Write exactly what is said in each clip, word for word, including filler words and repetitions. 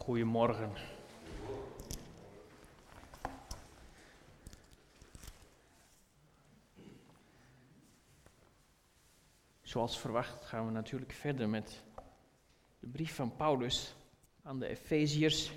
Goedemorgen. Zoals verwacht gaan we natuurlijk verder met de brief van Paulus aan de Efeziërs.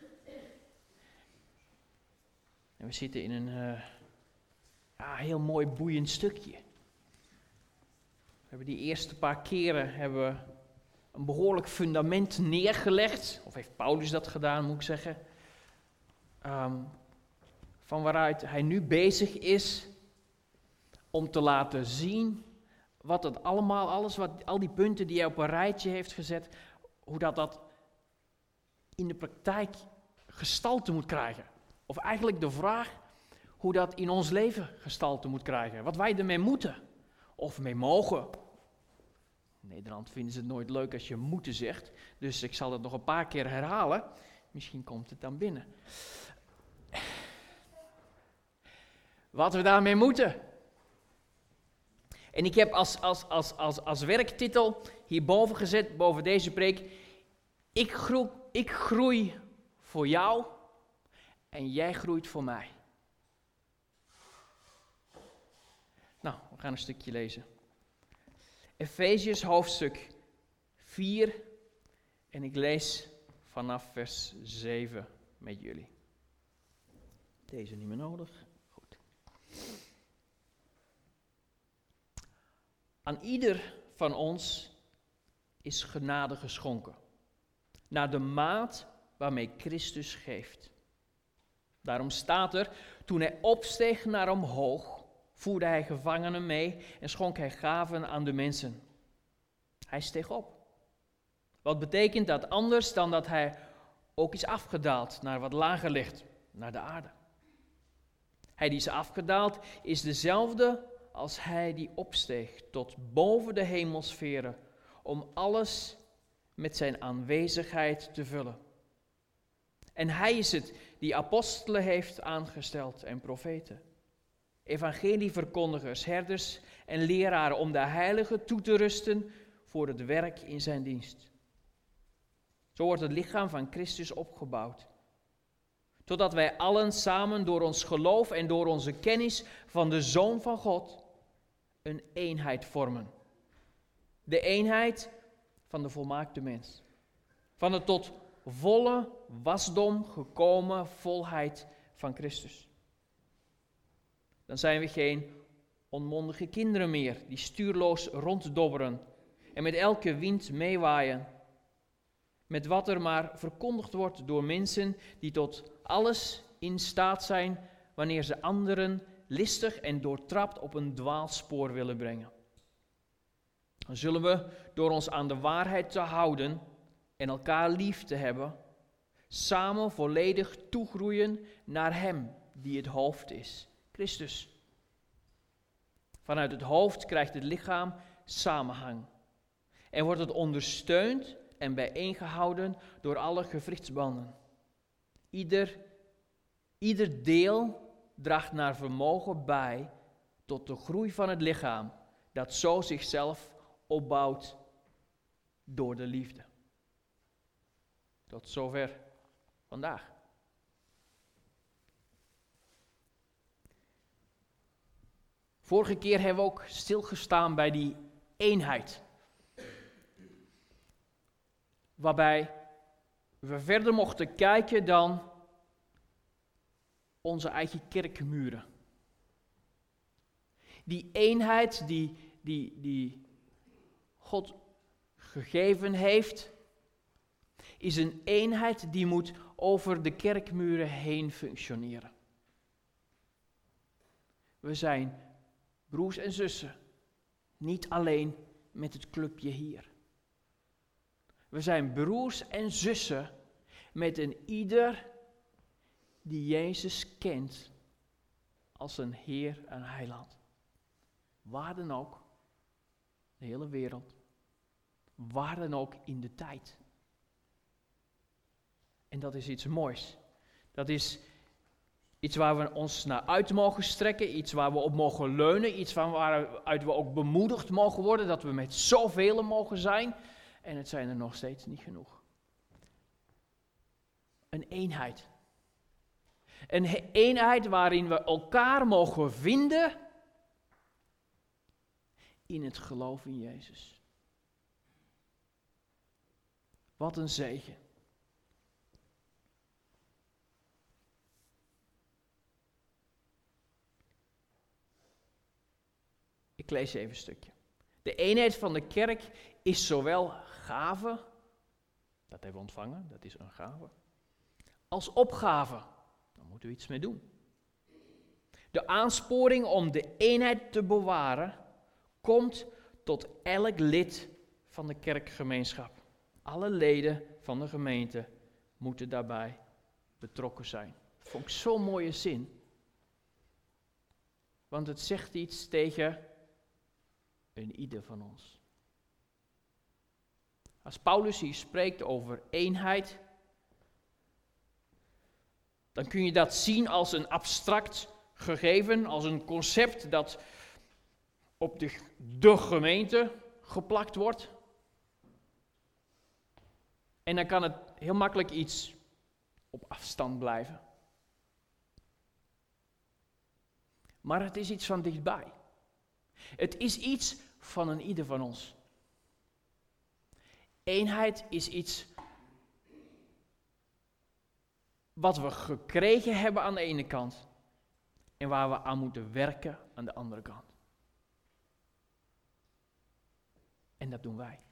En we zitten in een uh, ja, heel mooi boeiend stukje. We hebben die eerste paar keren hebben we een behoorlijk fundament neergelegd, of heeft Paulus dat gedaan, moet ik zeggen, um, van waaruit hij nu bezig is om te laten zien wat het allemaal, alles wat, al die punten die hij op een rijtje heeft gezet, hoe dat dat in de praktijk gestalte moet krijgen. Of eigenlijk de vraag hoe dat in ons leven gestalte moet krijgen, wat wij ermee moeten of mee mogen. In Nederland vinden ze het nooit leuk als je moeten zegt, dus ik zal het nog een paar keer herhalen. Misschien komt het dan binnen. Wat we daarmee moeten. En ik heb als, als, als, als, als werktitel hierboven gezet, boven deze preek, ik groei, ik groei voor jou en jij groeit voor mij. Nou, we gaan een stukje lezen. Efeziërs hoofdstuk vier en ik lees vanaf vers zeven met jullie. Deze niet meer nodig. Goed. Aan ieder van ons is genade geschonken, naar de maat waarmee Christus geeft. Daarom staat er, toen hij opsteeg naar omhoog, voerde hij gevangenen mee en schonk hij gaven aan de mensen. Hij steeg op. Wat betekent dat anders dan dat hij ook is afgedaald naar wat lager ligt, naar de aarde. Hij die is afgedaald is dezelfde als hij die opsteeg tot boven de hemelsferen om alles met zijn aanwezigheid te vullen. En hij is het die apostelen heeft aangesteld en profeten, evangelieverkondigers, herders en leraren om de heiligen toe te rusten voor het werk in zijn dienst. Zo wordt het lichaam van Christus opgebouwd, totdat wij allen samen door ons geloof en door onze kennis van de Zoon van God een eenheid vormen. De eenheid van de volmaakte mens. Van de tot volle wasdom gekomen volheid van Christus. Dan zijn we geen onmondige kinderen meer die stuurloos ronddobberen en met elke wind meewaaien. Met wat er maar verkondigd wordt door mensen die tot alles in staat zijn wanneer ze anderen listig en doortrapt op een dwaalspoor willen brengen. Dan zullen we door ons aan de waarheid te houden en elkaar lief te hebben, samen volledig toegroeien naar Hem die het hoofd is, Christus. Vanuit het hoofd krijgt het lichaam samenhang en wordt het ondersteund en bijeengehouden door alle gewrichtsbanden. Ieder, ieder deel draagt naar vermogen bij tot de groei van het lichaam, dat zo zichzelf opbouwt door de liefde. Tot zover vandaag. Vorige keer hebben we ook stilgestaan bij die eenheid. Waarbij we verder mochten kijken dan onze eigen kerkmuren. Die eenheid die, die, die God gegeven heeft, is een eenheid die moet over de kerkmuren heen functioneren. We zijn broers en zussen, niet alleen met het clubje hier. We zijn broers en zussen met een ieder die Jezus kent als een Heer en Heiland. Waar dan ook, de hele wereld, waar dan ook in de tijd. En dat is iets moois. Dat is iets waar we ons naar uit mogen strekken, iets waar we op mogen leunen, iets van waaruit we ook bemoedigd mogen worden, dat we met zoveel mogen zijn. En het zijn er nog steeds niet genoeg. een eenheid. Een he- eenheid waarin we elkaar mogen vinden in het geloof in Jezus. Wat een zegen. Ik lees even een stukje. De eenheid van de kerk is zowel gave, dat hebben we ontvangen, dat is een gave, als opgave. Daar moeten we iets mee doen. De aansporing om de eenheid te bewaren komt tot elk lid van de kerkgemeenschap. Alle leden van de gemeente moeten daarbij betrokken zijn. Dat vond ik zo'n mooie zin. Want het zegt iets tegen een ieder van ons. Als Paulus hier spreekt over eenheid, dan kun je dat zien als een abstract gegeven, als een concept dat op de, de gemeente geplakt wordt. En dan kan het heel makkelijk iets op afstand blijven. Maar het is iets van dichtbij. Het is iets van een ieder van ons. Eenheid is iets wat we gekregen hebben aan de ene kant en waar we aan moeten werken aan de andere kant. En dat doen wij.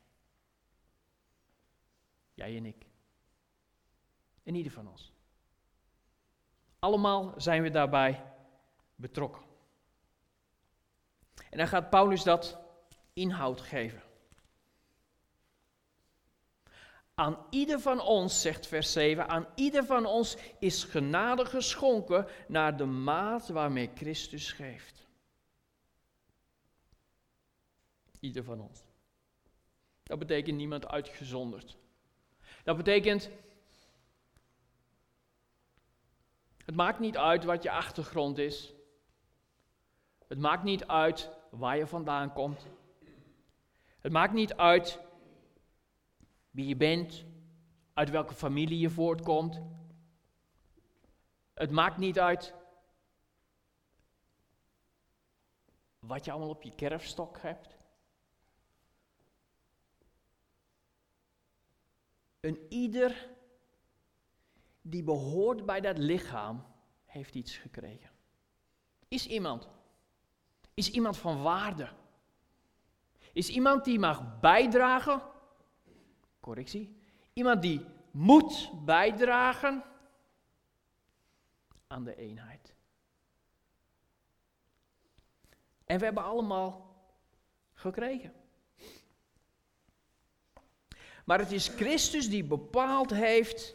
Jij en ik. En ieder van ons. Allemaal zijn we daarbij betrokken. En dan gaat Paulus dat inhoud geven. Aan ieder van ons, zegt vers zeven, aan ieder van ons is genade geschonken naar de maat waarmee Christus geeft. Ieder van ons. Dat betekent niemand uitgezonderd. Dat betekent, het maakt niet uit wat je achtergrond is. Het maakt niet uit waar je vandaan komt. Het maakt niet uit wie je bent, uit welke familie je voortkomt. Het maakt niet uit wat je allemaal op je kerfstok hebt. Een ieder die behoort bij dat lichaam heeft iets gekregen. Is iemand. Is iemand van waarde. Is iemand die mag bijdragen. Correctie. Iemand die moet bijdragen aan de eenheid. En we hebben allemaal gekregen. Maar het is Christus die bepaald heeft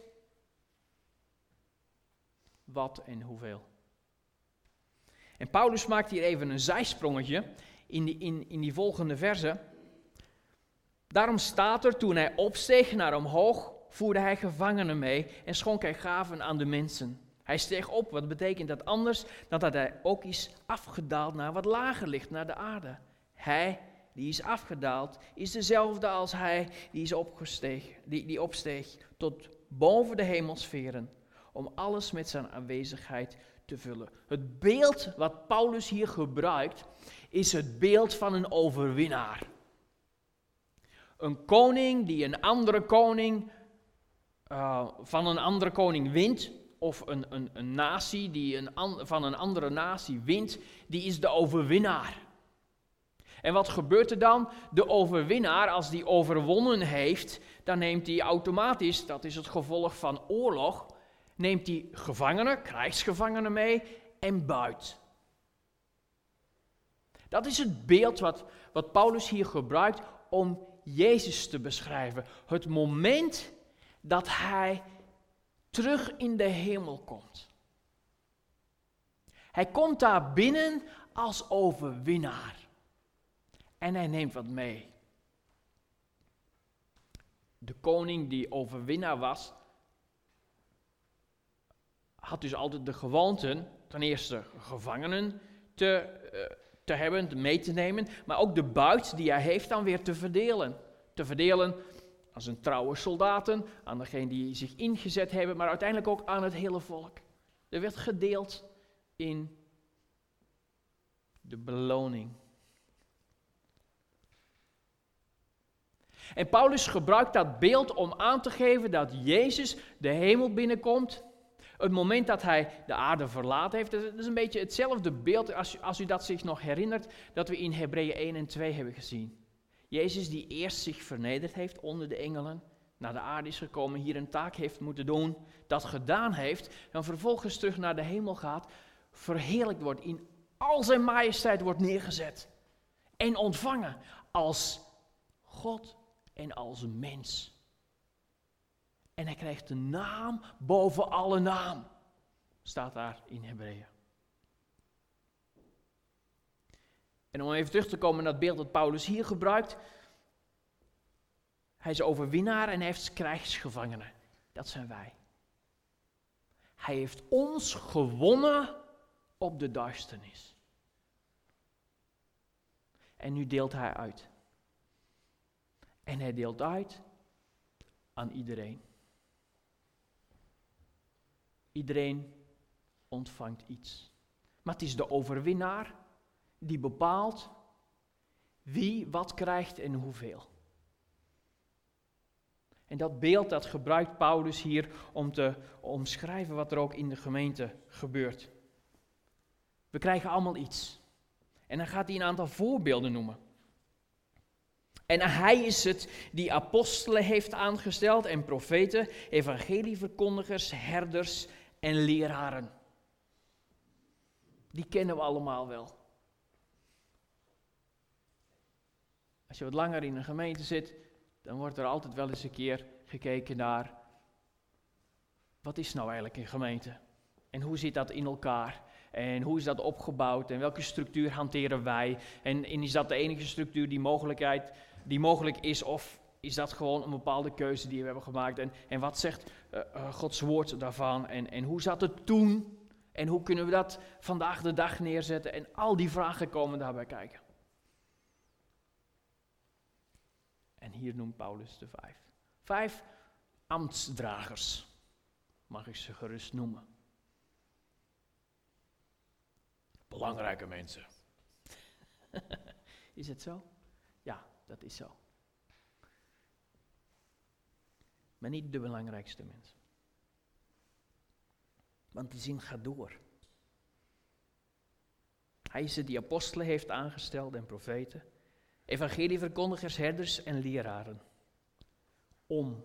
wat en hoeveel. En Paulus maakt hier even een zijsprongetje in die, in, in die volgende verse. Daarom staat er, toen hij opsteeg naar omhoog, voerde hij gevangenen mee en schonk hij gaven aan de mensen. Hij steeg op, wat betekent dat anders dan dat hij ook is afgedaald naar wat lager ligt, naar de aarde. Hij die is afgedaald, is dezelfde als hij die is opgesteeg, die, die opsteeg tot boven de hemelsferen, om alles met zijn aanwezigheid te vullen. Het beeld wat Paulus hier gebruikt, is het beeld van een overwinnaar. Een koning die een andere koning uh, van een andere koning wint, of een, een, een natie die een an, van een andere natie wint, die is de overwinnaar. En wat gebeurt er dan? De overwinnaar, als die overwonnen heeft, dan neemt hij automatisch, dat is het gevolg van oorlog, neemt hij gevangenen, krijgsgevangenen mee en buit. Dat is het beeld wat, wat Paulus hier gebruikt om Jezus te beschrijven. Het moment dat hij terug in de hemel komt. Hij komt daar binnen als overwinnaar. En hij neemt wat mee. De koning die overwinnaar was, had dus altijd de gewoonte, ten eerste gevangenen te, uh, te hebben, mee te nemen, maar ook de buit die hij heeft dan weer te verdelen. Te verdelen aan zijn trouwe soldaten, aan degenen die zich ingezet hebben, maar uiteindelijk ook aan het hele volk. Er werd gedeeld in de beloning. En Paulus gebruikt dat beeld om aan te geven dat Jezus de hemel binnenkomt. Het moment dat hij de aarde verlaten heeft, dat is een beetje hetzelfde beeld, als, als u dat zich nog herinnert, dat we in Hebreeën één en twee hebben gezien. Jezus die eerst zich vernederd heeft onder de engelen, naar de aarde is gekomen, hier een taak heeft moeten doen, dat gedaan heeft, dan vervolgens terug naar de hemel gaat, verheerlijkt wordt, in al zijn majesteit wordt neergezet en ontvangen als God en als mens. En hij krijgt de naam boven alle naam, staat daar in Hebreeën. En om even terug te komen naar het beeld dat Paulus hier gebruikt. Hij is overwinnaar en hij heeft krijgsgevangenen. Dat zijn wij. Hij heeft ons gewonnen op de duisternis. En nu deelt hij uit. En hij deelt uit aan iedereen. Iedereen ontvangt iets. Maar het is de overwinnaar die bepaalt wie wat krijgt en hoeveel. En dat beeld dat gebruikt Paulus hier om te omschrijven wat er ook in de gemeente gebeurt. We krijgen allemaal iets. En dan gaat hij een aantal voorbeelden noemen. En hij is het die apostelen heeft aangesteld en profeten, evangelieverkondigers, herders en leraren. Die kennen we allemaal wel. Als je wat langer in een gemeente zit, dan wordt er altijd wel eens een keer gekeken naar, wat is nou eigenlijk een gemeente? En hoe zit dat in elkaar? En hoe is dat opgebouwd? En welke structuur hanteren wij? En, en is dat de enige structuur die, mogelijkheid, die mogelijk is? Of is dat gewoon een bepaalde keuze die we hebben gemaakt? En, en wat zegt uh, uh, Gods woord daarvan? En, en hoe zat het toen? En hoe kunnen we dat vandaag de dag neerzetten? En al die vragen komen daarbij kijken. En hier noemt Paulus de vijf. Vijf ambtsdragers, mag ik ze gerust noemen. Belangrijke mensen. Is het zo? Ja, dat is zo. Maar niet de belangrijkste mensen. Want die zin gaat door. Hij is het die apostelen heeft aangesteld en profeten, evangelieverkondigers, herders en leraren. Om.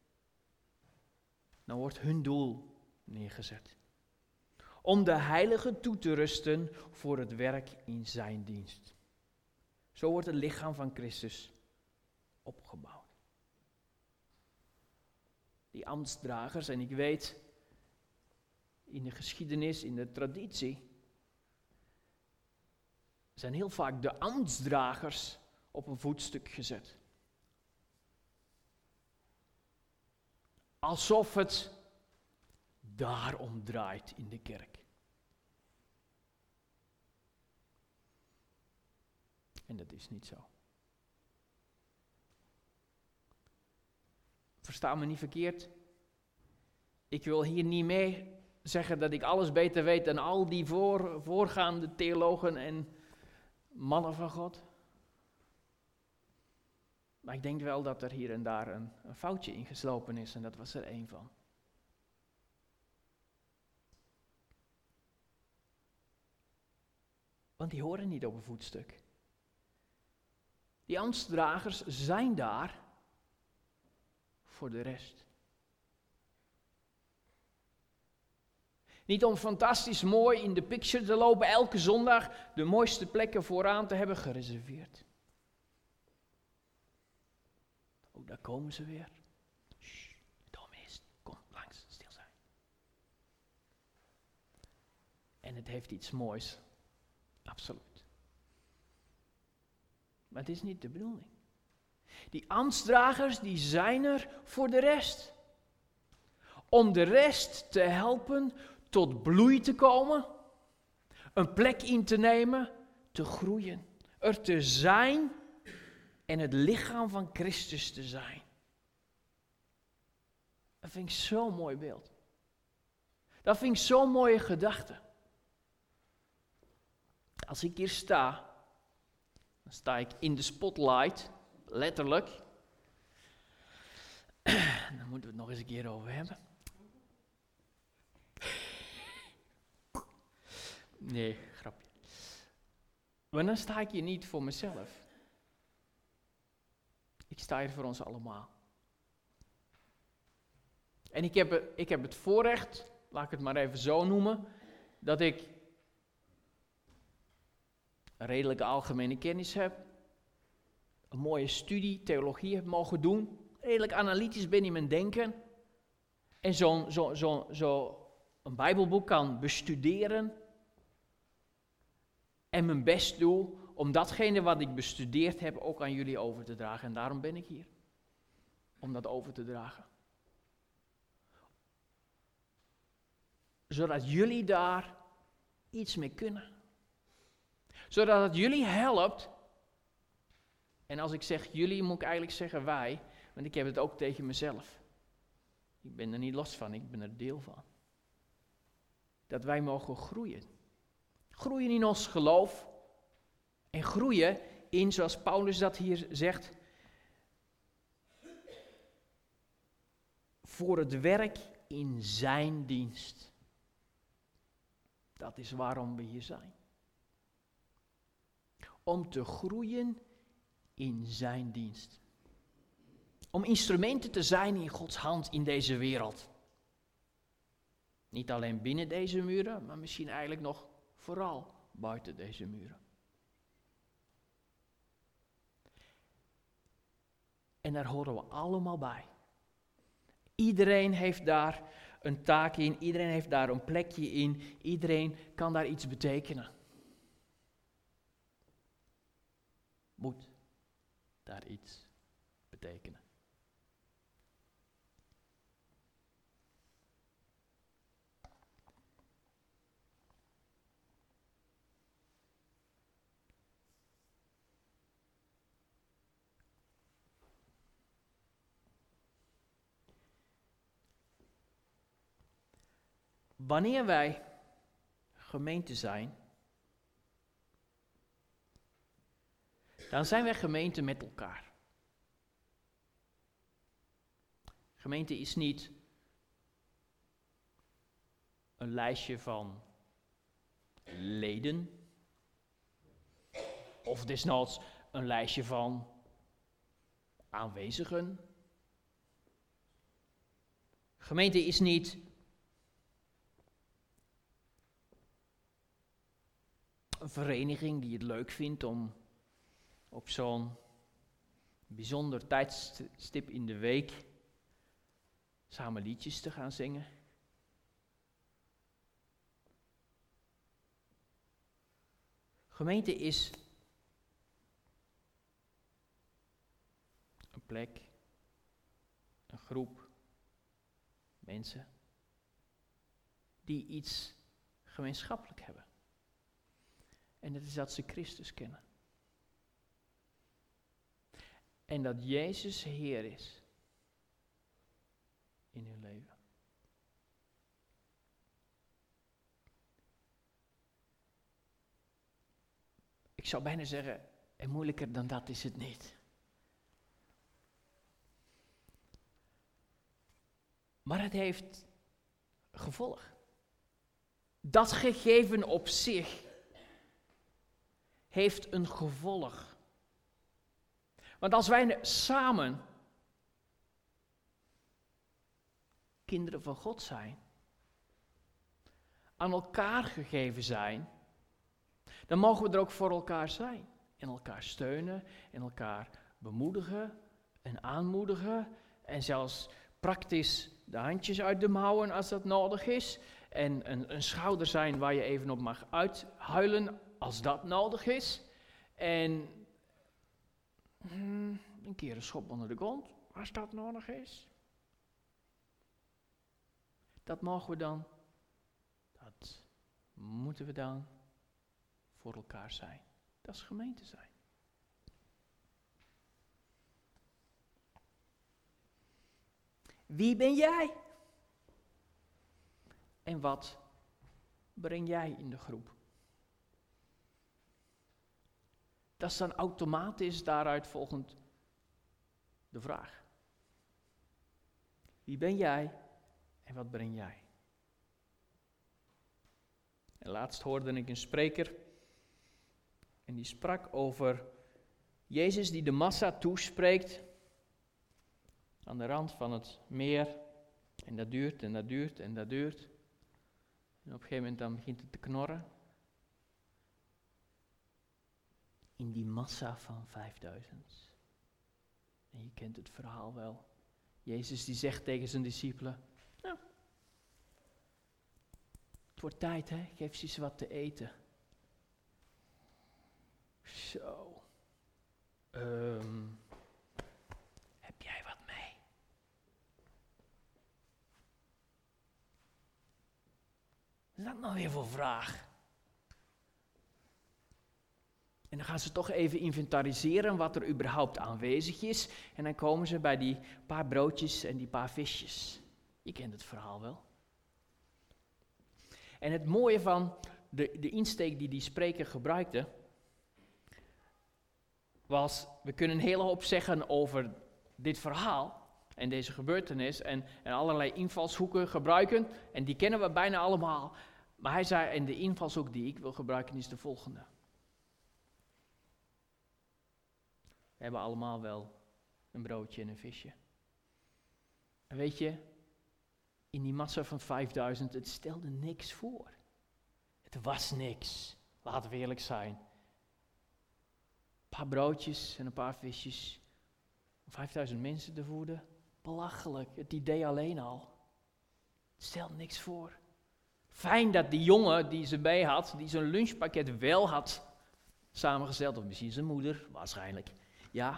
Nou wordt hun doel neergezet. Om de heiligen toe te rusten voor het werk in zijn dienst. Zo wordt het lichaam van Christus opgebouwd. Die ambtsdragers, en ik weet, in de geschiedenis, in de traditie, zijn heel vaak de ambtsdragers op een voetstuk gezet. Alsof het daarom draait in de kerk. En dat is niet zo. Versta me niet verkeerd. Ik wil hier niet mee zeggen dat ik alles beter weet dan al die voor, voorgaande theologen en mannen van God. Maar ik denk wel dat er hier en daar een, een foutje in geslopen is en dat was er één van. Want die horen niet op een voetstuk. Die ambtsdragers zijn daar voor de rest. Niet om fantastisch mooi in de picture te lopen, elke zondag de mooiste plekken vooraan te hebben gereserveerd. Oh, daar komen ze weer. Shh, dominee, kom langs, stil zijn. En het heeft iets moois, absoluut. Maar het is niet de bedoeling. Die ambtsdragers, die zijn er voor de rest. Om de rest te helpen tot bloei te komen, een plek in te nemen, te groeien, er te zijn en het lichaam van Christus te zijn. Dat vind ik zo'n mooi beeld. Dat vind ik zo'n mooie gedachte. Als ik hier sta, dan sta ik in de spotlight, letterlijk. Daar moeten we het nog eens een keer over hebben. Nee, grapje. Maar dan sta ik hier niet voor mezelf. Ik sta hier voor ons allemaal. En ik heb, ik heb het voorrecht, laat ik het maar even zo noemen, dat ik een redelijke algemene kennis heb, een mooie studie, theologie heb mogen doen, redelijk analytisch ben in mijn denken, en zo'n zo, zo, zo een Bijbelboek kan bestuderen en mijn best doe om datgene wat ik bestudeerd heb ook aan jullie over te dragen. En daarom ben ik hier, om dat over te dragen. Zodat jullie daar iets mee kunnen. Zodat het jullie helpt. En als ik zeg jullie, moet ik eigenlijk zeggen wij. Want ik heb het ook tegen mezelf. Ik ben er niet los van, ik ben er deel van. Dat wij mogen groeien. Groeien in ons geloof. En groeien in, zoals Paulus dat hier zegt, voor het werk in zijn dienst. Dat is waarom we hier zijn. Om te groeien in zijn dienst. Om instrumenten te zijn in Gods hand in deze wereld. Niet alleen binnen deze muren, maar misschien eigenlijk nog vooral buiten deze muren. En daar horen we allemaal bij. Iedereen heeft daar een taak in, iedereen heeft daar een plekje in, iedereen kan daar iets betekenen. Moet daar iets betekenen. Wanneer wij gemeente zijn, dan zijn wij gemeente met elkaar. Gemeente is niet een lijstje van leden, of desnoods een lijstje van aanwezigen. Gemeente is niet een vereniging die het leuk vindt om op zo'n bijzonder tijdstip in de week samen liedjes te gaan zingen. Gemeente is een plek, een groep mensen die iets gemeenschappelijk hebben. En dat is dat ze Christus kennen. En dat Jezus Heer is in hun leven. Ik zou bijna zeggen, en moeilijker dan dat is het niet. Maar het heeft gevolg. Dat gegeven op zich heeft een gevolg. Want als wij samen kinderen van God zijn, aan elkaar gegeven zijn, dan mogen we er ook voor elkaar zijn. En elkaar steunen, en elkaar bemoedigen en aanmoedigen. En zelfs praktisch de handjes uit de mouwen als dat nodig is. En een, een schouder zijn waar je even op mag uithuilen als dat nodig is. En hmm, een keer een schop onder de kont als dat nodig is. Dat mogen we dan, dat moeten we dan voor elkaar zijn. Dat is gemeente zijn. Wie ben jij? En wat breng jij in de groep? Dat is dan automatisch daaruit volgend de vraag. Wie ben jij en wat breng jij? En laatst hoorde ik een spreker en die sprak over Jezus die de massa toespreekt aan de rand van het meer. En dat duurt en dat duurt en dat duurt. En op een gegeven moment dan begint het te knorren. In die massa van vijfduizend. En je kent het verhaal wel. Jezus die zegt tegen zijn discipelen, nou, het wordt tijd, hè? Geef ze eens wat te eten. Zo. Um, heb jij wat mee? Wat is dat nou weer voor vraag? En dan gaan ze toch even inventariseren wat er überhaupt aanwezig is. En dan komen ze bij die paar broodjes en die paar visjes. Je kent het verhaal wel. En het mooie van de, de insteek die die spreker gebruikte, was, we kunnen een hele hoop zeggen over dit verhaal en deze gebeurtenis en, en allerlei invalshoeken gebruiken. En die kennen we bijna allemaal. Maar hij zei, en de invalshoek die ik wil gebruiken is de volgende. We hebben allemaal wel een broodje en een visje. En weet je, in die massa van vijfduizend, het stelde niks voor. Het was niks, laten we eerlijk zijn. Een paar broodjes en een paar visjes. Om vijfduizend mensen te voeden, belachelijk, het idee alleen al. Het stelt niks voor. Fijn dat die jongen die ze bij had, die zijn lunchpakket wel had samengesteld, of misschien zijn moeder, waarschijnlijk. Ja,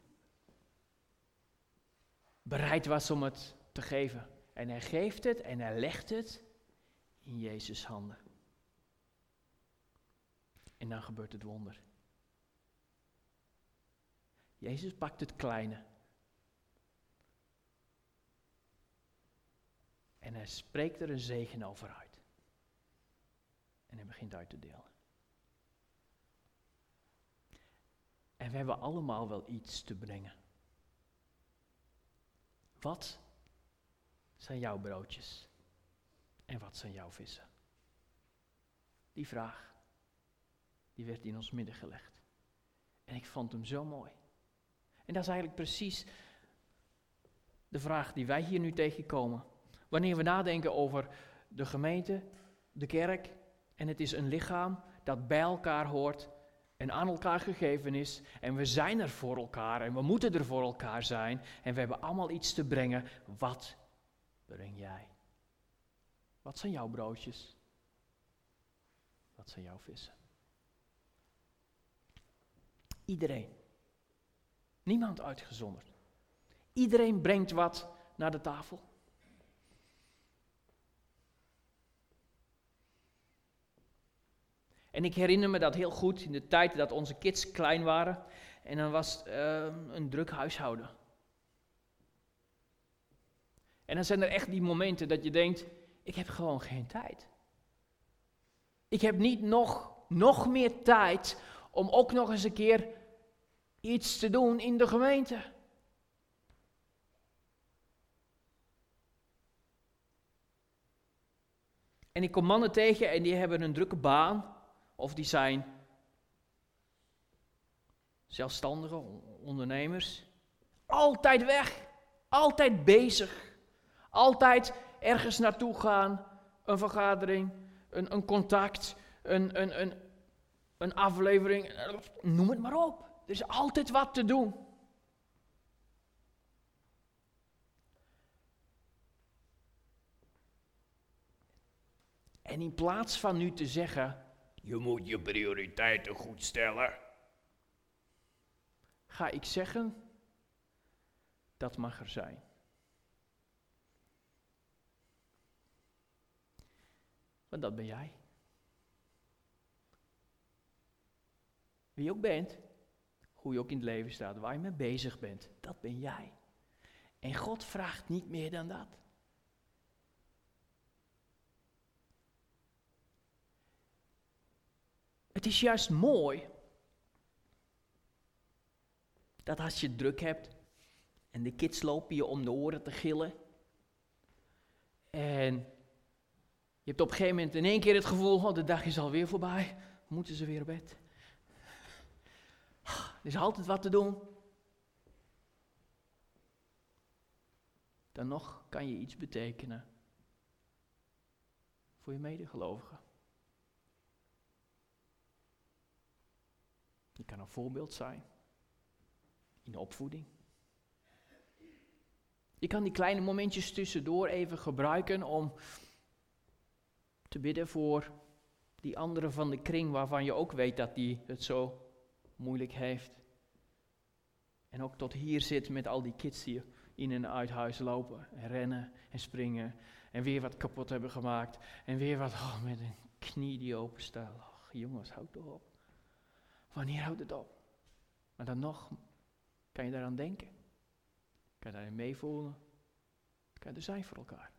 bereid was om het te geven. En hij geeft het en hij legt het in Jezus' handen. En dan gebeurt het wonder. Jezus pakt het kleine. En hij spreekt er een zegen over uit. En hij begint uit te delen. En we hebben allemaal wel iets te brengen. Wat zijn jouw broodjes? En wat zijn jouw vissen? Die vraag, die werd in ons midden gelegd. En ik vond hem zo mooi. En dat is eigenlijk precies de vraag die wij hier nu tegenkomen. Wanneer we nadenken over de gemeente, de kerk, en het is een lichaam dat bij elkaar hoort en aan elkaar gegeven is. En we zijn er voor elkaar en we moeten er voor elkaar zijn. En we hebben allemaal iets te brengen. Wat breng jij? Wat zijn jouw broodjes? Wat zijn jouw vissen? Iedereen. Niemand uitgezonderd. Iedereen brengt wat naar de tafel. En ik herinner me dat heel goed in de tijd dat onze kids klein waren. En dan was het uh, een druk huishouden. En dan zijn er echt die momenten dat je denkt, ik heb gewoon geen tijd. Ik heb niet nog, nog meer tijd om ook nog eens een keer iets te doen in de gemeente. En ik kom mannen tegen en die hebben een drukke baan. Of die zijn zelfstandige ondernemers. Altijd weg. Altijd bezig. Altijd ergens naartoe gaan. Een vergadering. Een, een contact. Een, een, een, een aflevering. Noem het maar op. Er is altijd wat te doen. En in plaats van nu te zeggen, je moet je prioriteiten goed stellen, ga ik zeggen, dat mag er zijn. Want dat ben jij. Wie je ook bent, hoe je ook in het leven staat, waar je mee bezig bent, dat ben jij. En God vraagt niet meer dan dat. Het is juist mooi dat als je het druk hebt en de kids lopen je om de oren te gillen en je hebt op een gegeven moment in één keer het gevoel, oh, de dag is alweer voorbij, moeten ze weer op bed. Er is altijd wat te doen. Dan nog kan je iets betekenen voor je medegelovigen. Je kan een voorbeeld zijn in de opvoeding. Je kan die kleine momentjes tussendoor even gebruiken om te bidden voor die andere van de kring waarvan je ook weet dat die het zo moeilijk heeft. En ook tot hier zit met al die kids die in en uit huis lopen en rennen en springen en weer wat kapot hebben gemaakt en weer wat oh, met een knie die open staat. Oh, jongens, houd toch op. Wanneer houdt het op? Maar dan nog kan je daaraan denken. Kan je daarin meevoelen. Kan je er zijn voor elkaar.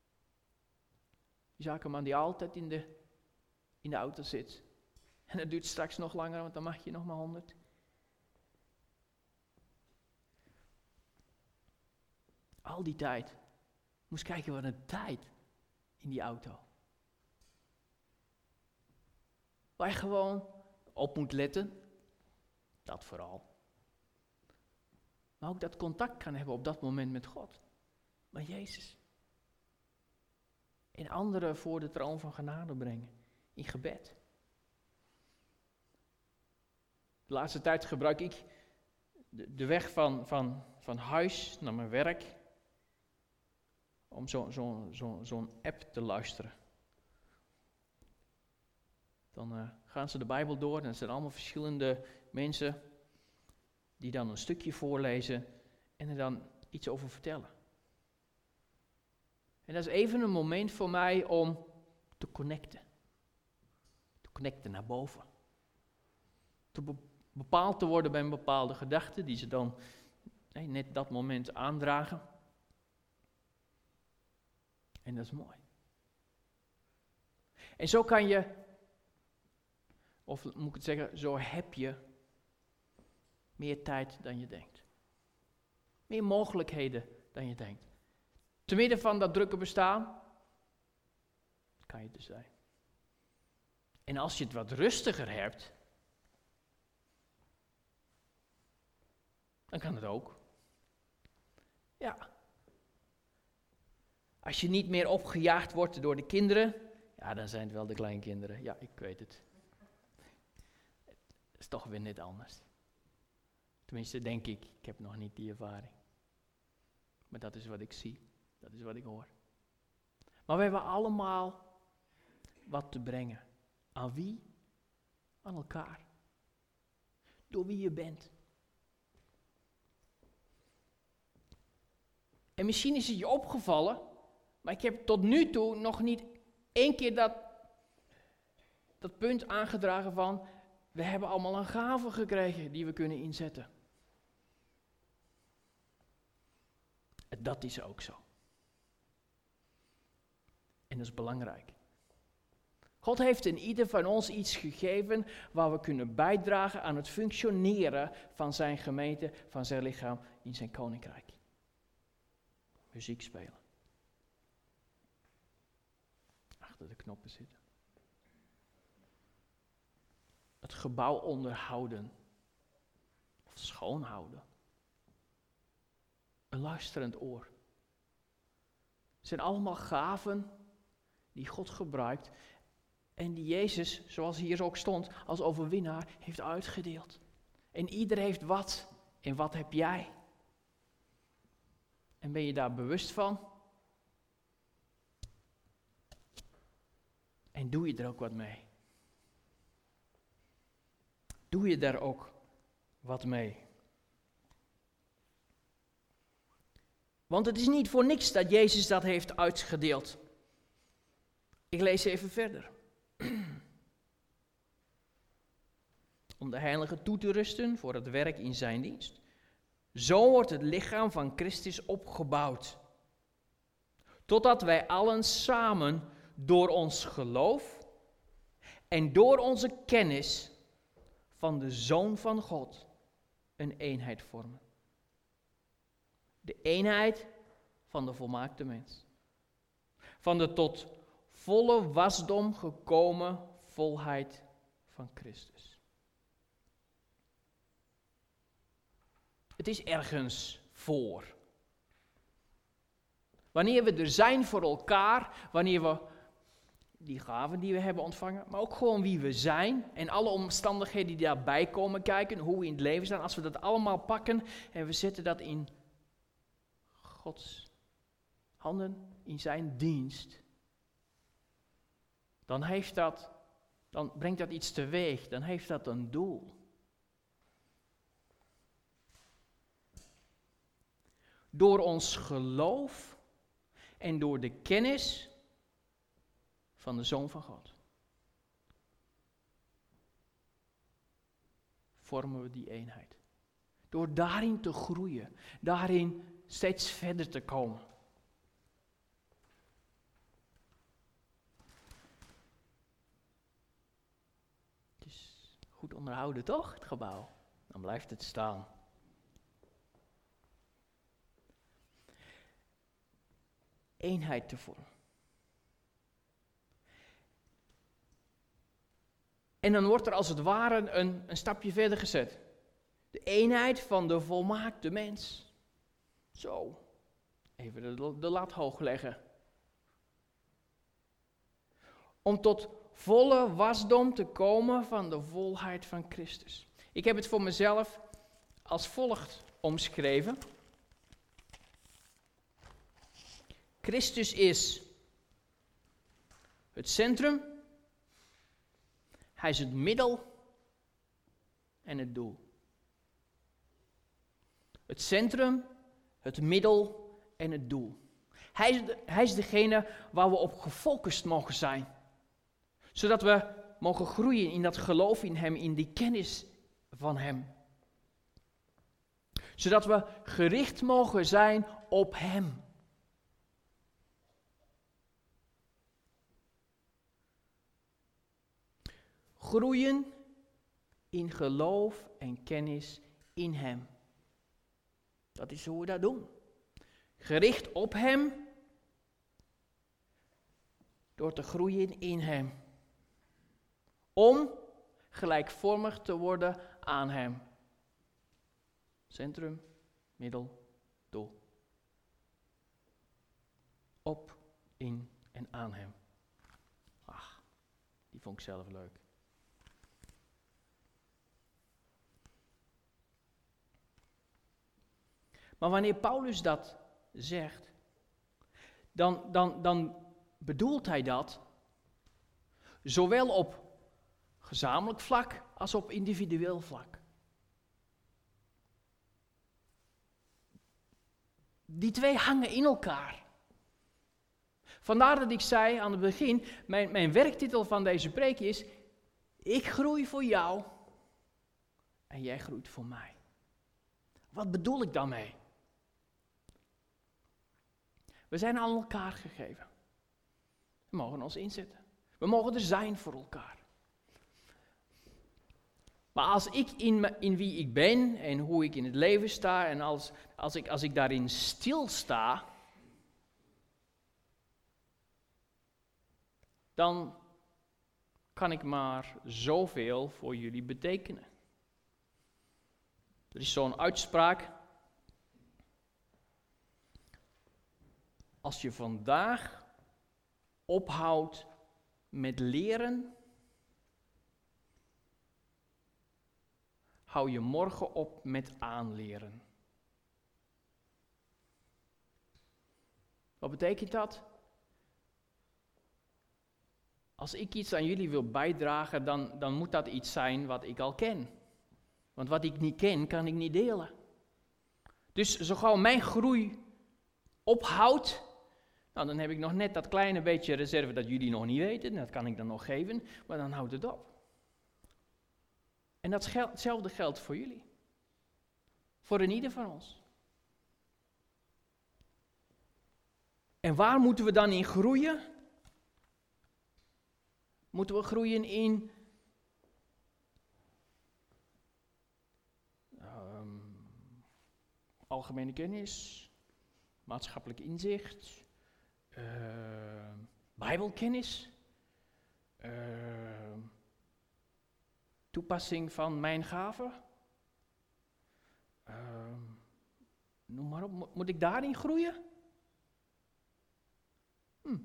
Die zakenman die altijd in de, in de auto zit. En dat duurt straks nog langer, want dan mag je nog maar honderd. Al die tijd. Moest kijken wat een tijd in die auto. Waar je gewoon op moet letten. Dat vooral. Maar ook dat contact kan hebben op dat moment met God. Met Jezus. En anderen voor de troon van genade brengen. In gebed. De laatste tijd gebruik ik de, de weg van, van, van huis naar mijn werk. Om zo'n zo, zo, zo'n app te luisteren. Dan uh, gaan ze de Bijbel door en het zijn allemaal verschillende mensen die dan een stukje voorlezen en er dan iets over vertellen. En dat is even een moment voor mij om te connecten. Te connecten naar boven. Te be- bepaald te worden bij een bepaalde gedachte die ze dan nee, net dat moment aandragen. En dat is mooi. En zo kan je, of moet ik het zeggen, zo heb je meer tijd dan je denkt. Meer mogelijkheden dan je denkt. Te midden van dat drukke bestaan, kan je er zijn. En als je het wat rustiger hebt, dan kan het ook. Ja. Als je niet meer opgejaagd wordt door de kinderen, ja, dan zijn het wel de kleinkinderen. Ja, ik weet het. Het is toch weer net anders. Tenminste, denk ik. Ik heb nog niet die ervaring. Maar dat is wat ik zie. Dat is wat ik hoor. Maar we hebben allemaal wat te brengen. Aan wie? Aan elkaar. Door wie je bent. En misschien is het je opgevallen, maar ik heb tot nu toe nog niet één keer dat, dat punt aangedragen van, we hebben allemaal een gave gekregen die we kunnen inzetten. En dat is ook zo. En dat is belangrijk. God heeft in ieder van ons iets gegeven waar we kunnen bijdragen aan het functioneren van zijn gemeente, van zijn lichaam in zijn koninkrijk. Muziek spelen. Achter de knoppen zitten. Het gebouw onderhouden. Of schoonhouden. Een luisterend oor. Het zijn allemaal gaven die God gebruikt en die Jezus, zoals hier ook stond, als overwinnaar heeft uitgedeeld. En ieder heeft wat. En wat heb jij? En ben je daar bewust van? En doe je er ook wat mee? Doe je daar ook wat mee? Want het is niet voor niks dat Jezus dat heeft uitgedeeld. Ik lees even verder. Om de heilige toe te rusten voor het werk in zijn dienst. Zo wordt het lichaam van Christus opgebouwd. Totdat wij allen samen door ons geloof en door onze kennis van de Zoon van God een eenheid vormen. De eenheid van de volmaakte mens. Van de tot volle wasdom gekomen volheid van Christus. Het is ergens voor. Wanneer we er zijn voor elkaar, wanneer we die gaven die we hebben ontvangen, maar ook gewoon wie we zijn en alle omstandigheden die daarbij komen kijken, hoe we in het leven staan, als we dat allemaal pakken en we zetten dat in Gods handen, in zijn dienst, dan heeft dat, dan brengt dat iets teweeg, dan heeft dat een doel. Door ons geloof en door de kennis van de Zoon van God vormen we die eenheid. Door daarin te groeien, daarin steeds verder te komen. Het is goed onderhouden, toch, het gebouw? Dan blijft het staan. Eenheid te vormen. En dan wordt er als het ware een, een stapje verder gezet. De eenheid van de volmaakte mens. Zo, even de, de lat hoog leggen. Om tot volle wasdom te komen van de volheid van Christus. Ik heb het voor mezelf als volgt omschreven. Christus is het centrum, hij is het middel en het doel. Het centrum, het middel en het doel. Hij is, de, hij is degene waar we op gefocust mogen zijn. Zodat we mogen groeien in dat geloof in hem, in die kennis van hem. Zodat we gericht mogen zijn op hem. Groeien in geloof en kennis in hem. Dat is hoe we dat doen. Gericht op hem, door te groeien in hem. Om gelijkvormig te worden aan hem. Centrum, middel, doel. Op, in en aan hem. Ach, die vond ik zelf leuk. Maar wanneer Paulus dat zegt, dan, dan, dan bedoelt hij dat zowel op gezamenlijk vlak als op individueel vlak. Die twee hangen in elkaar. Vandaar dat ik zei aan het begin, mijn, mijn werktitel van deze preek is, ik groei voor jou en jij groeit voor mij. Wat bedoel ik daarmee? We zijn aan elkaar gegeven. We mogen ons inzetten. We mogen er zijn voor elkaar. Maar als ik in, me, in wie ik ben en hoe ik in het leven sta en als, als, ik, als ik daarin stilsta, dan kan ik maar zoveel voor jullie betekenen. Er is zo'n uitspraak. Als je vandaag ophoudt met leren, hou je morgen op met aanleren. Wat betekent dat? Als ik iets aan jullie wil bijdragen, dan, dan moet dat iets zijn wat ik al ken. Want wat ik niet ken, kan ik niet delen. Dus zo gauw mijn groei ophoudt, nou, dan heb ik nog net dat kleine beetje reserve dat jullie nog niet weten. Dat kan ik dan nog geven, maar dan houdt het op. En datzelfde geldt voor jullie. Voor een ieder van ons. En waar moeten we dan in groeien? Moeten we groeien in um, algemene kennis, maatschappelijk inzicht, uh, bijbelkennis, uh, toepassing van mijn gaven? Uh, noem maar op, Mo- moet ik daarin groeien? Hm.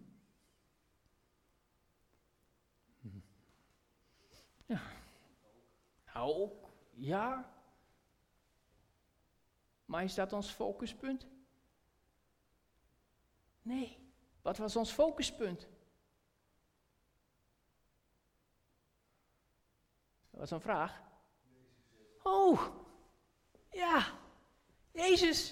Hm. Ja. Nou, ook, ja. Maar is dat ons focuspunt? Nee. Wat was ons focuspunt? Dat was een vraag. Oh, ja, Jezus.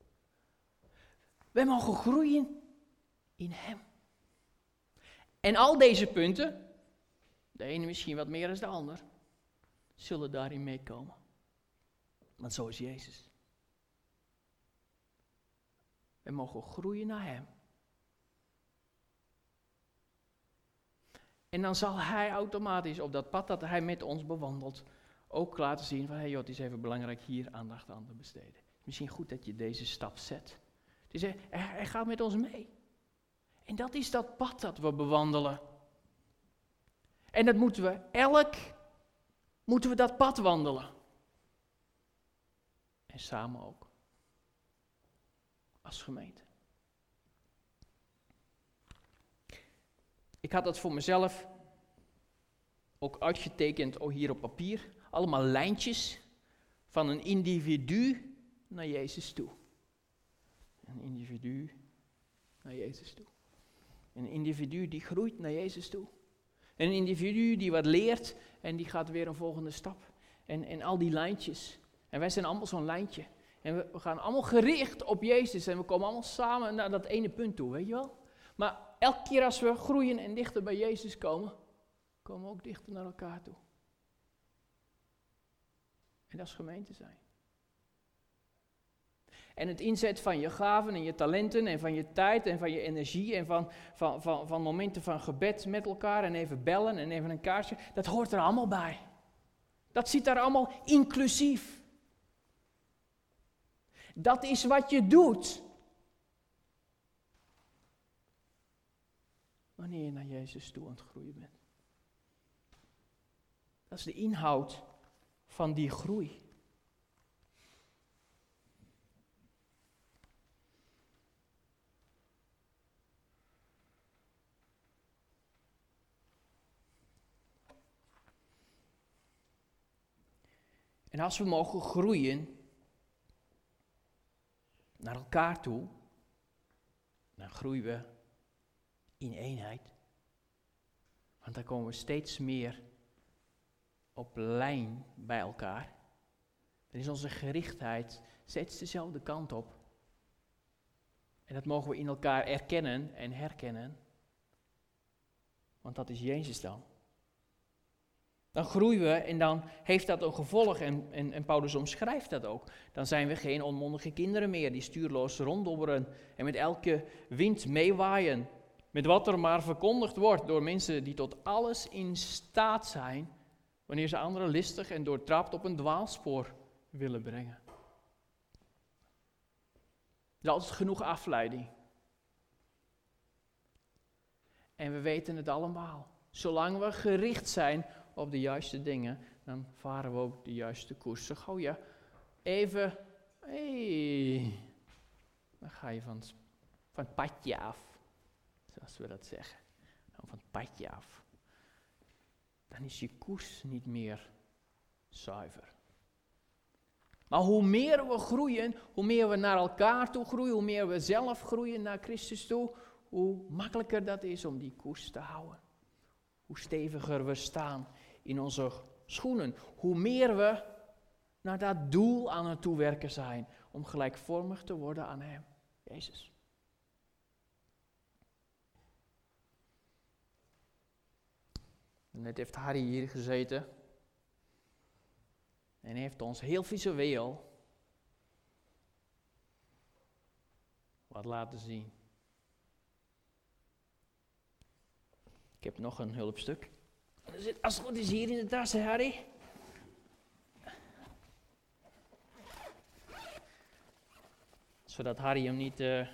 Wij mogen groeien in Hem. En al deze punten, de ene misschien wat meer dan de ander, zullen daarin meekomen. Want zo is Jezus. Wij mogen groeien naar Hem. En dan zal Hij automatisch op dat pad dat Hij met ons bewandelt, ook laten zien van, hé hey joh, het is even belangrijk hier aandacht aan te besteden. Het is misschien goed dat je deze stap zet. Het is, hij, hij gaat met ons mee. En dat is dat pad dat we bewandelen. En dat moeten we elk, moeten we dat pad wandelen. En samen ook. Als gemeente. Ik had dat voor mezelf ook uitgetekend oh, hier op papier. Allemaal lijntjes van een individu naar Jezus toe. Een individu naar Jezus toe. Een individu die groeit naar Jezus toe. Een individu die wat leert en die gaat weer een volgende stap. En, en al die lijntjes. En wij zijn allemaal zo'n lijntje. En we, we gaan allemaal gericht op Jezus en we komen allemaal samen naar dat ene punt toe, weet je wel? Maar elke keer als we groeien en dichter bij Jezus komen, komen we ook dichter naar elkaar toe. En dat is gemeente zijn. En het inzet van je gaven en je talenten en van je tijd en van je energie en van, van, van, van momenten van gebed met elkaar en even bellen en even een kaartje, dat hoort er allemaal bij. Dat zit daar allemaal inclusief. Dat is wat je doet wanneer je naar Jezus toe aan het groeien bent. Dat is de inhoud van die groei. En als we mogen groeien naar elkaar toe, dan groeien we in eenheid. Want dan komen we steeds meer op lijn bij elkaar. Dan is onze gerichtheid steeds dezelfde kant op. En dat mogen we in elkaar erkennen en herkennen. Want dat is Jezus dan. Dan groeien we en dan heeft dat een gevolg en, en, en Paulus omschrijft dat ook. Dan zijn we geen onmondige kinderen meer die stuurloos ronddobberen en met elke wind meewaaien. Met wat er maar verkondigd wordt door mensen die tot alles in staat zijn wanneer ze anderen listig en doortrapt op een dwaalspoor willen brengen. Er is altijd genoeg afleiding. En we weten het allemaal. Zolang we gericht zijn op de juiste dingen, dan varen we ook de juiste koers. Zo gauw je even, hey, dan ga je van, van het padje af, zoals we dat zeggen. Dan van het padje af. Dan is je koers niet meer zuiver. Maar hoe meer we groeien, hoe meer we naar elkaar toe groeien, hoe meer we zelf groeien naar Christus toe, hoe makkelijker dat is om die koers te houden. Hoe steviger we staan in onze schoenen. Hoe meer we naar dat doel aan het toewerken zijn. Om gelijkvormig te worden aan Hem, Jezus. Net heeft Harry hier gezeten. En hij heeft ons heel visueel wat laten zien. Ik heb nog een hulpstuk. Dat zit, als het goed is, hier in de tas, hè, Harry. Zodat Harry hem niet... Uh,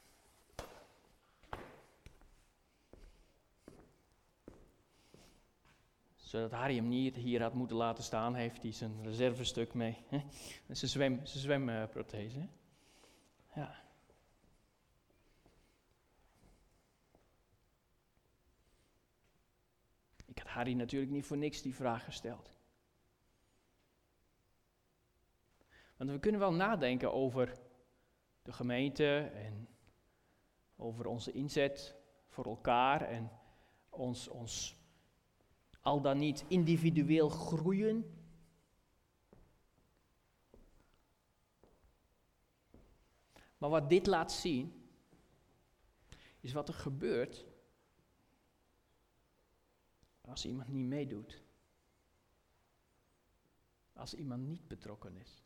zodat Harry hem niet hier had moeten laten staan, heeft hij zijn reservestuk mee. Hè? Dat is zijn, zwem, zijn zwemprothese. Hè? Ja. Ik had Harry natuurlijk niet voor niks die vraag gesteld. Want we kunnen wel nadenken over de gemeente en over onze inzet voor elkaar en ons, ons al dan niet individueel groeien. Maar wat dit laat zien, is wat er gebeurt als iemand niet meedoet. Als iemand niet betrokken is.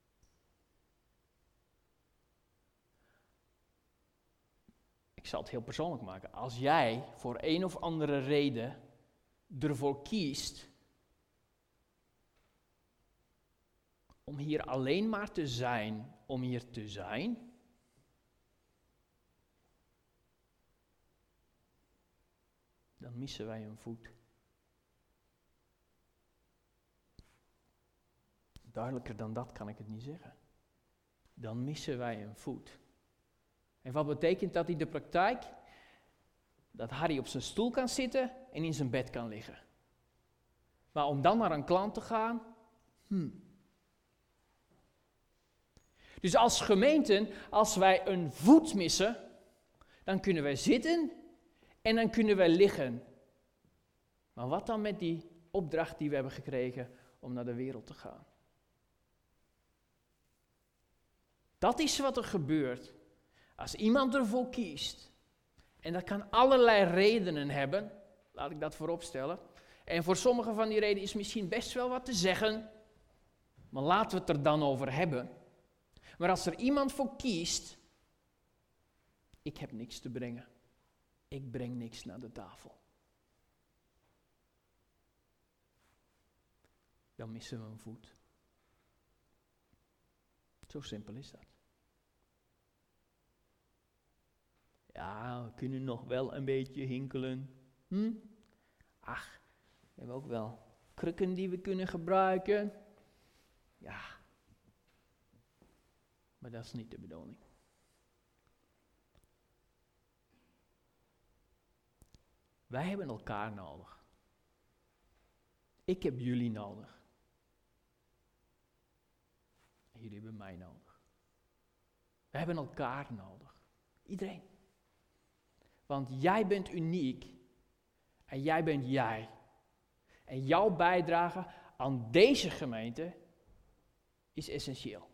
Ik zal het heel persoonlijk maken. Als jij voor een of andere reden ervoor kiest om hier alleen maar te zijn, om hier te zijn, dan missen wij een voet. Duidelijker dan dat kan ik het niet zeggen. Dan missen wij een voet. En wat betekent dat in de praktijk? Dat Harry op zijn stoel kan zitten en in zijn bed kan liggen. Maar om dan naar een klant te gaan, hmm. Dus als gemeenten, als wij een voet missen, dan kunnen wij zitten en dan kunnen wij liggen. Maar wat dan met die opdracht die we hebben gekregen om naar de wereld te gaan? Dat is wat er gebeurt als iemand ervoor kiest. En dat kan allerlei redenen hebben, laat ik dat voorop stellen. En voor sommige van die redenen is misschien best wel wat te zeggen, maar laten we het er dan over hebben. Maar als er iemand voor kiest, ik heb niks te brengen, ik breng niks naar de tafel, dan missen we een voet. Zo simpel is dat. Ja, we kunnen nog wel een beetje hinkelen. Hm? Ach, we hebben ook wel krukken die we kunnen gebruiken. Ja, maar dat is niet de bedoeling. Wij hebben elkaar nodig. Ik heb jullie nodig. En jullie hebben mij nodig. We hebben elkaar nodig. Iedereen. Want jij bent uniek en jij bent jij. En jouw bijdrage aan deze gemeente is essentieel.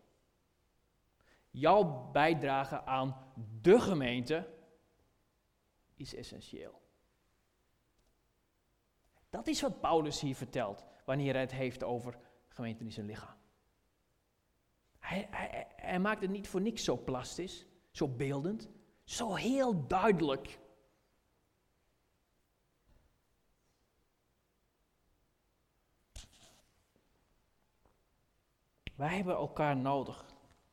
Jouw bijdrage aan de gemeente is essentieel. Dat is wat Paulus hier vertelt wanneer hij het heeft over gemeente is een lichaam. Hij, hij, hij maakt het niet voor niks zo plastisch, zo beeldend, zo heel duidelijk. Wij hebben elkaar nodig.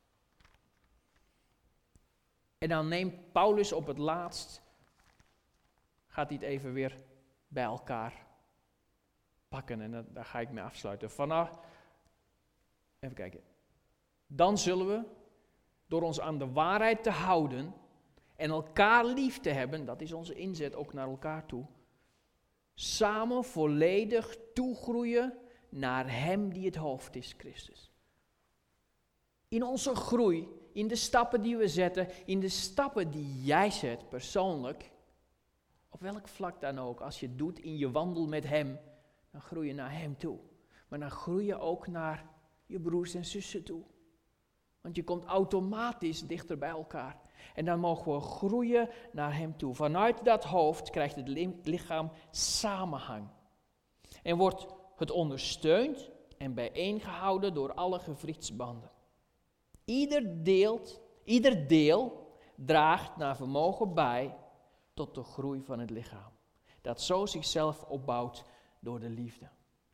En dan neemt Paulus op het laatst, gaat hij het even weer bij elkaar pakken. En dat, daar ga ik mee afsluiten. Vanaf, even kijken. Dan zullen we, door ons aan de waarheid te houden en elkaar lief te hebben, dat is onze inzet ook naar elkaar toe, samen volledig toegroeien naar Hem die het hoofd is, Christus. In onze groei, in de stappen die we zetten, in de stappen die jij zet persoonlijk, op welk vlak dan ook, als je het doet in je wandel met Hem, dan groei je naar Hem toe. Maar dan groei je ook naar je broers en zussen toe. Want je komt automatisch dichter bij elkaar. En dan mogen we groeien naar Hem toe. Vanuit dat hoofd krijgt het lichaam samenhang. En wordt het ondersteund en bijeengehouden door alle gewrichtsbanden. Ieder, deelt, ieder deel draagt naar vermogen bij tot de groei van het lichaam. Dat zo zichzelf opbouwt door de liefde.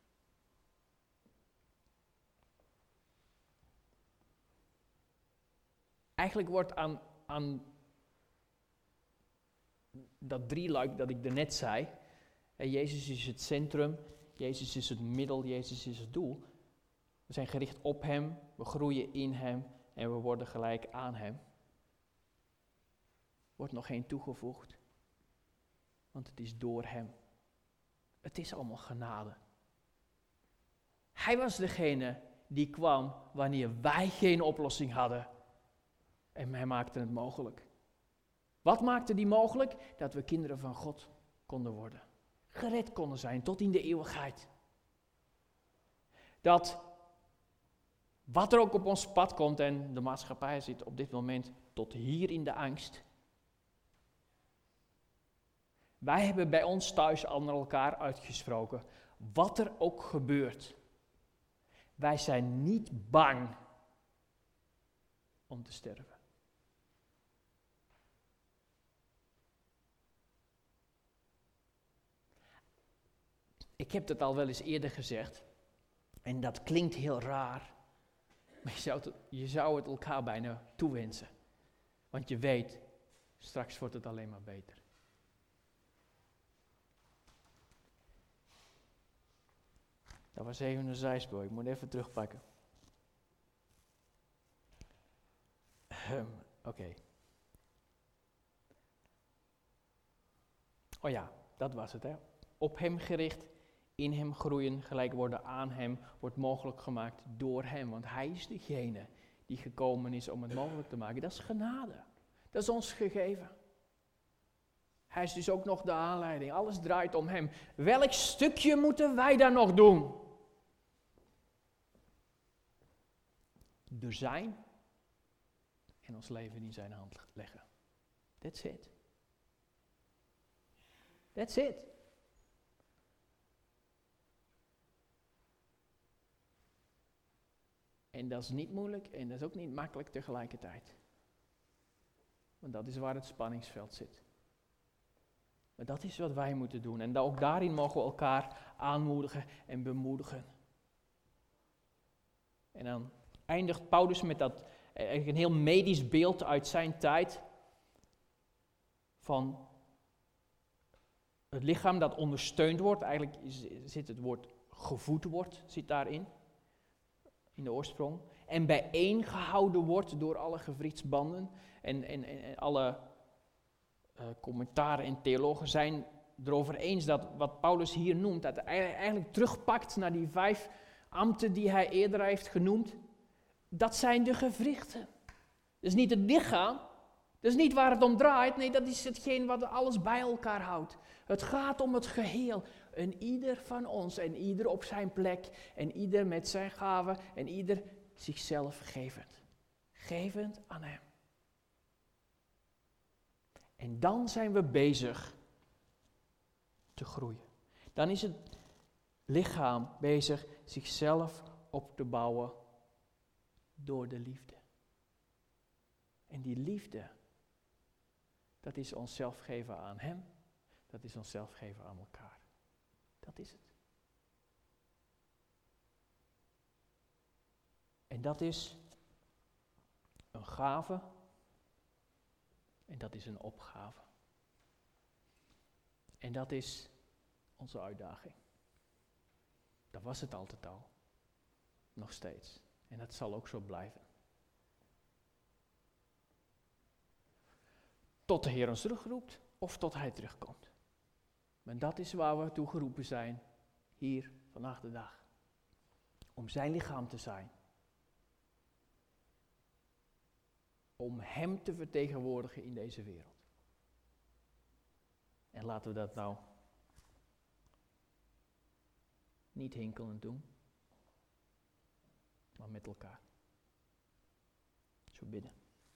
Eigenlijk wordt aan, aan dat drieluik dat ik daarnet zei, Jezus is het centrum, Jezus is het middel, Jezus is het doel. We zijn gericht op Hem, we groeien in Hem en we worden gelijk aan Hem. Wordt nog geen toegevoegd, want het is door Hem. Het is allemaal genade. Hij was degene die kwam wanneer wij geen oplossing hadden. En Hij maakte het mogelijk. Wat maakte die mogelijk? Dat we kinderen van God konden worden. Gered konden zijn tot in de eeuwigheid. Dat wat er ook op ons pad komt, en de maatschappij zit op dit moment tot hier in de angst. Wij hebben bij ons thuis al naar elkaar uitgesproken, wat er ook gebeurt. Wij zijn niet bang om te sterven. Ik heb het al wel eens eerder gezegd, en dat klinkt heel raar, maar je zou het, je zou het elkaar bijna toewensen. Want je weet, straks wordt het alleen maar beter. Dat was even een zijspoor, ik moet even terugpakken. Um, Oké. Okay. Oh ja, dat was het, hè. Op Hem gericht, in Hem groeien, gelijk worden aan Hem, wordt mogelijk gemaakt door Hem. Want Hij is degene die gekomen is om het mogelijk te maken. Dat is genade. Dat is ons gegeven. Hij is dus ook nog de aanleiding. Alles draait om Hem. Welk stukje moeten wij dan nog doen? Er zijn en ons leven in zijn hand leggen. That's it. That's it. En dat is niet moeilijk en dat is ook niet makkelijk tegelijkertijd. Want dat is waar het spanningsveld zit. Maar dat is wat wij moeten doen. En ook daarin mogen we elkaar aanmoedigen en bemoedigen. En dan eindigt Paulus met dat, eigenlijk een heel medisch beeld uit zijn tijd. Van het lichaam dat ondersteund wordt. Eigenlijk is, zit het woord gevoed wordt, zit daarin. In de oorsprong. En bijeengehouden wordt door alle gewrichtsbanden. En, en, en alle uh, commentaren en theologen zijn erover eens dat wat Paulus hier noemt, dat hij eigenlijk terugpakt naar die vijf ambten die hij eerder heeft genoemd. Dat zijn de gewrichten. Dat is niet het lichaam. Dat is niet waar het om draait. Nee, dat is hetgeen wat alles bij elkaar houdt. Het gaat om het geheel. En ieder van ons en ieder op zijn plek. En ieder met zijn gaven. En ieder zichzelf gevend. Gevend aan Hem. En dan zijn we bezig te groeien. Dan is het lichaam bezig zichzelf op te bouwen door de liefde. En die liefde, dat is onszelf geven aan Hem. Dat is onszelf geven aan elkaar. Dat is het. En dat is een gave. En dat is een opgave. En dat is onze uitdaging. Dat was het altijd al. Nog steeds. En dat zal ook zo blijven. Tot de Heer ons terugroept of tot Hij terugkomt. Maar dat is waar we toe geroepen zijn, hier vandaag de dag. Om zijn lichaam te zijn. Om Hem te vertegenwoordigen in deze wereld. En laten we dat nou niet hinkelend doen, maar met elkaar. Zo bidden.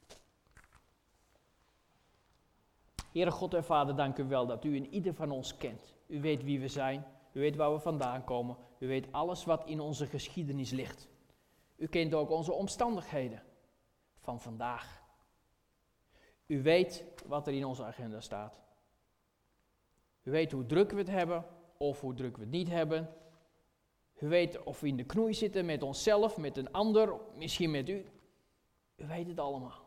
Heere God en Vader, dank u wel dat u in ieder van ons kent. U weet wie we zijn, u weet waar we vandaan komen, u weet alles wat in onze geschiedenis ligt. U kent ook onze omstandigheden van vandaag. U weet wat er in onze agenda staat. U weet hoe druk we het hebben of hoe druk we het niet hebben. U weet of we in de knoei zitten met onszelf, met een ander, misschien met u. U weet het allemaal.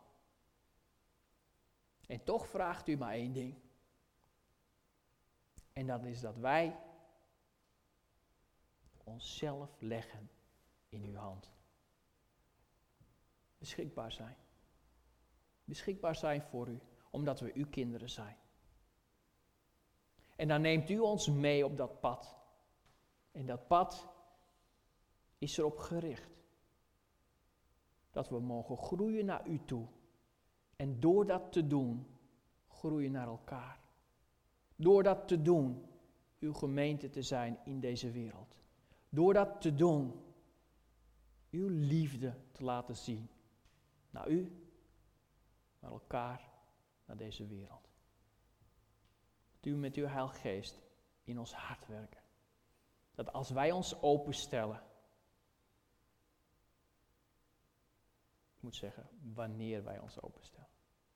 En toch vraagt u maar één ding. En dat is dat wij onszelf leggen in uw hand. Beschikbaar zijn. Beschikbaar zijn voor u, omdat we uw kinderen zijn. En dan neemt u ons mee op dat pad. En dat pad is erop gericht. Dat we mogen groeien naar u toe. En door dat te doen, groeien naar elkaar. Door dat te doen, uw gemeente te zijn in deze wereld. Door dat te doen, uw liefde te laten zien. Naar u, naar elkaar, naar deze wereld. Dat u met uw Heilige Geest in ons hart werken. Dat als wij ons openstellen, ik moet zeggen, wanneer wij ons openstellen.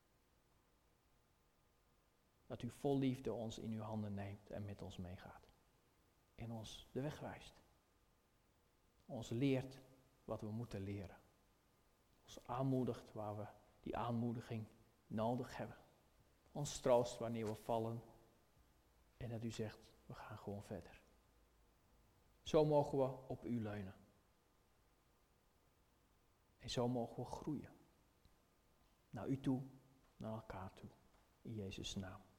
Dat u vol liefde ons in uw handen neemt en met ons meegaat. En ons de weg wijst. Ons leert wat we moeten leren. Ons aanmoedigt waar we die aanmoediging nodig hebben. Ons troost wanneer we vallen. En dat u zegt, we gaan gewoon verder. Zo mogen we op u leunen. En zo mogen we groeien. Naar u toe, naar elkaar toe. In Jezus' naam.